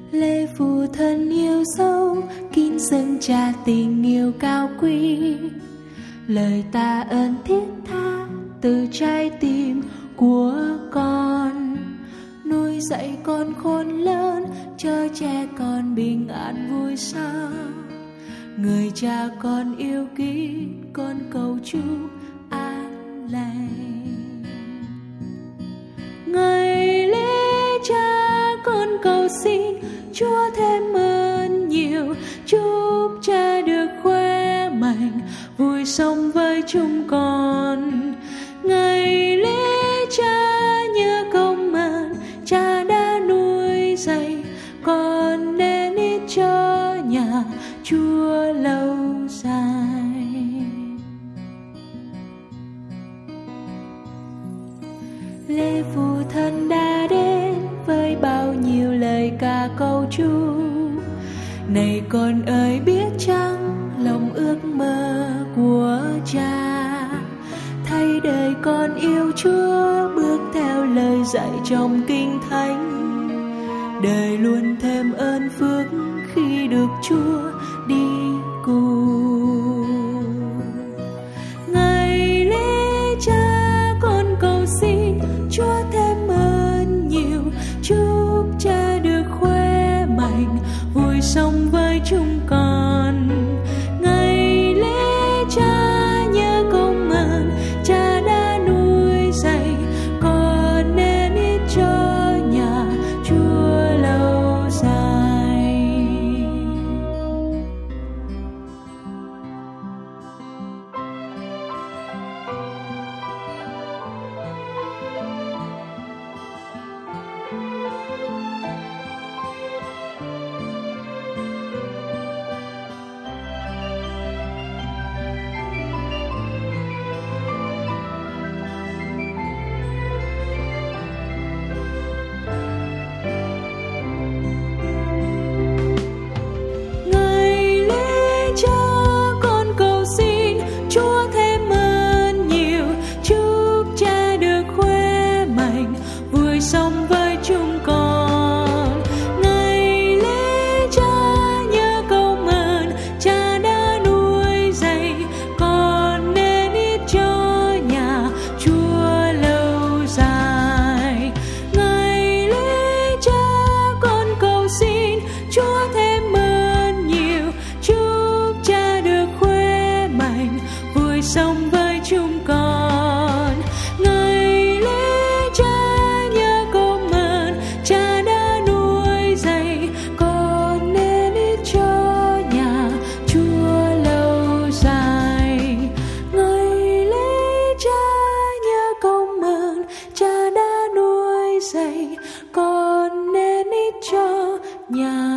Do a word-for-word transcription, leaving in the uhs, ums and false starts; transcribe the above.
Lễ phụ thân yêu dấu, kính dâng cha tình yêu cao quý. Lời tạ ơn thiết tha từ trái tim của con, nuôi dạy con khôn lớn, chở che con bình an vui sống. Người cha con yêu kính, con cầu Chúa an lành. Ngày lễ cha con cầu xin Chúa thêm ơn nhiều, chúc cha được khỏe mạnh, vui sống với chúng con. Ngày lễ cha nhớ công ơn cha đã nuôi dạy con, nên ít cho nhà Chúa lâu dài. Lễ phụ thân đã đến với bao nhiêu lời ca câu Chúa. Này con ơi biết chăng lòng ước mơ của cha, thay đời con yêu Chúa, bước theo lời dạy trong kinh thánh. Đời luôn thêm ơn phước khi được Chúa đi cùng. Ngày lễ cha con cầu xin Chúa thêm ơn nhiều, chúc cha được khỏe mạnh, vui sống với chúng con. Ngày lễ cha nhớ công ơn cha đã nuôi dạy con, nên ít cho nhà Chúa lâu dài. Ngày lễ cha con cầu xin Chúa thêm ơn nhiều, chúc cha được khỏe mạnh, vui sống với chúng con. Ngày lễ cha nhớ công ơn cha đã nuôi dạy con, nên ít cho nhà Chúa lâu dài. Ngày lễ cha con cầu xin Chúa thêm ơn nhiều, chúc cha được khỏe mạnh, vui sống với chúng con. Ngày lễ cha nhớ công ơn cha đã nuôi dạy con, nên ít cho nhà Chúa lâu dài. Ngày lễ cha nhớ công ơn cha đã nuôi dạy con, nên ít cho nhà